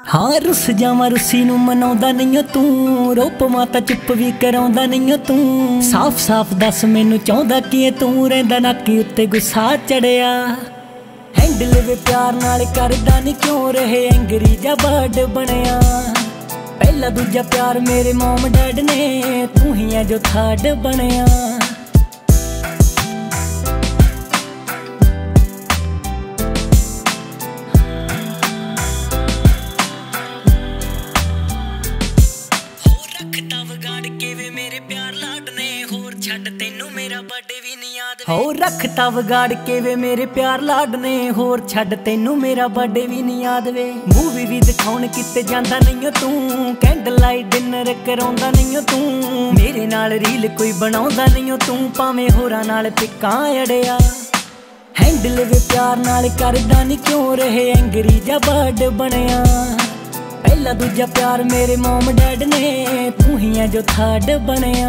हाँ रुस जावां रुस्सी नूं मनाउंदा नहीं तू, रोप माता चुप भी कराउंदा नहीं तू। साफ साफ दस मैनू चाहुंदा की तू, रहिंदा नाकी उत्ते गुस्सा चढ़िया। हैंडल वे प्यार नाल करदा नहीं क्यों रहे एंगरी जा बर्ड बनिया। पहला दूजा प्यार मेरे मॉम डैड ने, तू ही है जो थर्ड बनिया। हो रखता विगाड़ के वे मेरे प्यार लाड ने, होर छड्ड तेनू मेरा बर्थडे भी नहीं याद वे। मूवी भी दिखाउण किते जांदा नहीं तू, कैंडल लाइट डिनर कराउंदा नहीं तू। मेरे नाल रील कोई बनाउंदा नहीं तू, भावें होरां नाल पिक्कां अड़िया। हैंडल वे प्यार नाल करदा नहीं क्यों रहे एंगरी जा बर्ड बनिया। पहला दूजा प्यार मेरे मॉम डैड ने, तू ही है जो थर्ड बनिया।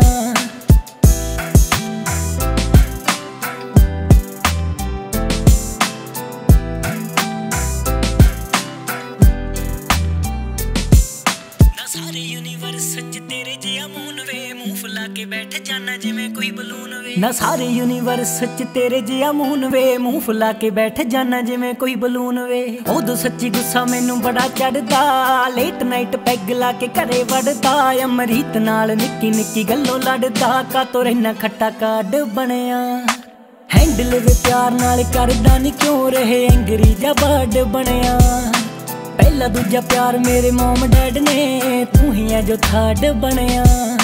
सारे यूनिवर्स च तेरे जिहा मून वे, मूंह फुला के बैठ जाना जिवें कोई बलून वे। ना सारे यूनिवर्स च तेरे जिहा मून वे, मूंह फुला के बैठ जाना जिवें कोई बलून वे। उदों सच्ची गुस्सा मैनू बड़ा चढ़दा, लेट नाइट पैग ला के घरे वड़दा। अमरीत नाल निक्की निक्की गल्लों लड़दा, कातों रहना खट्टा कार्ड बनिया। हैंडल वे प्यार नाल करदा नहीं क्यों रहे एंगरी जा बर्ड बनिया। पहला दूजा प्यार मेरे मॉम डैड ने, तू ही है जो थर्ड बनिया।